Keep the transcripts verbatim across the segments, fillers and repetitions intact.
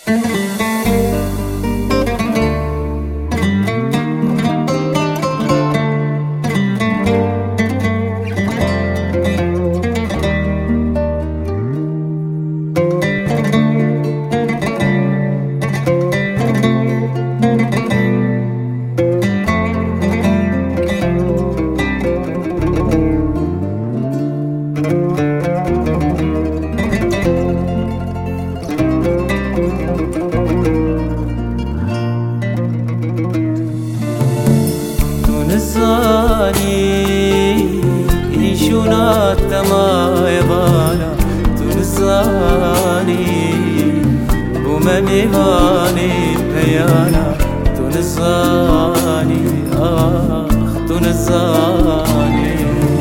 ایشونات تمای بالا تونسانی بوم میوانی پیانا تونسانی آخ تونسانی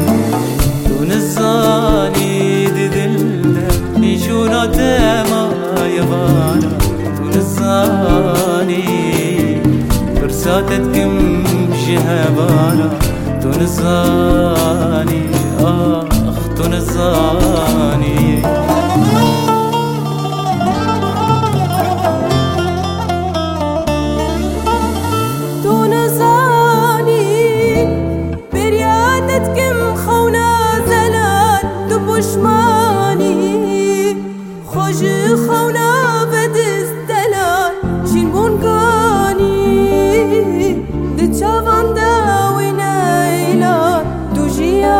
تونسانی دی دل ایشونات تمای بالا تونسانی برساتت کم جهبالا تونسانی آخ تونسانی تونسانی بریادت کم خونا زلات تو پشمانی خوش خونا بدست دلال شین بونگانی دی چاوان داوی نیلا تو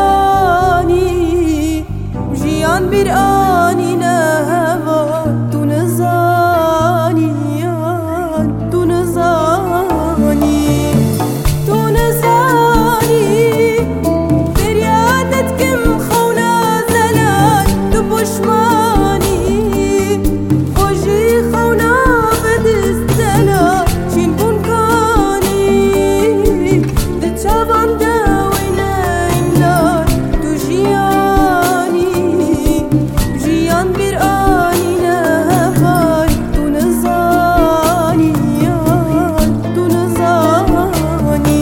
جیانی جیان بیر آنی نهوا تو نزانی تو نزانی تو نزانی بریادت کم خونا زلال تو پشمانی خوشی خونا بدست دلال شین بونگانی دی چاوان داوی نیلا تو جیانی جیان بیر آنی نهوای تو نزانی تو نزانی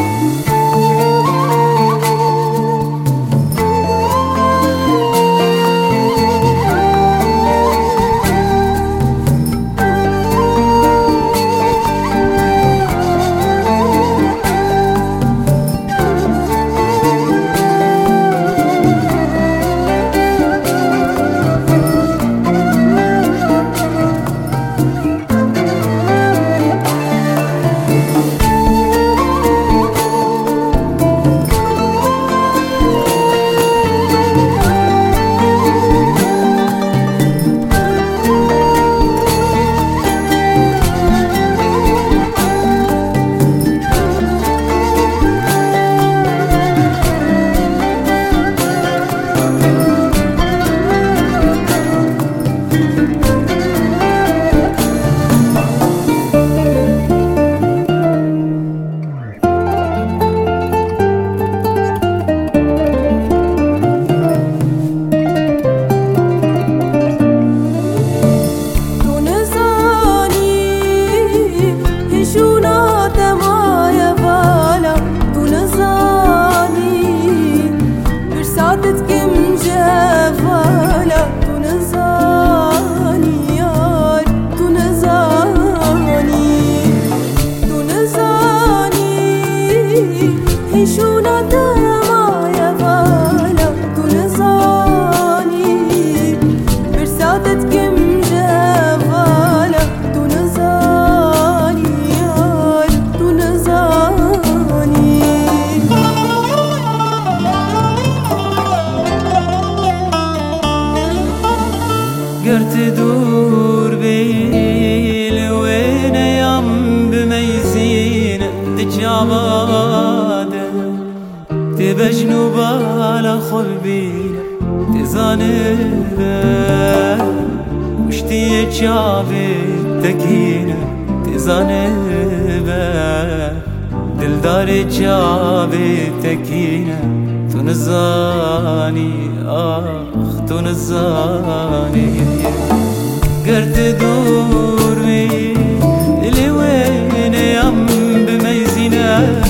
شونا دمايا بالا تونزاني برساتت كم جوالا تونزاني تونزاني قرت دور بيل وين يم بميزين تجابات تبجنو بالا خلبينا تزانبه وشتي جابي تكينا تزانبه دلدار جابي تكينا تنزاني آخ تنزاني قرت دور اللي وين يم بميزينا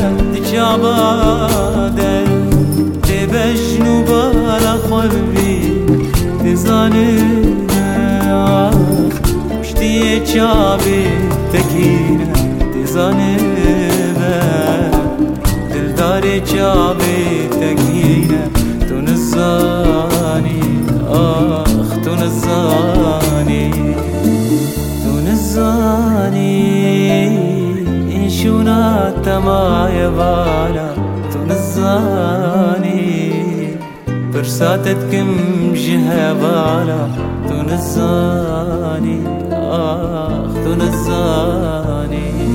تجاباده تبجنو بالا خلبي تزاني آخ وشتي دردی چابی تکینه تزانه دلدار چابی تکینه تو نزانی آخ تو نزانی تو نزانی این شونات مای بالا تو نزانی برساتت كم جهة بالا تو نزانی آخ تو نزانی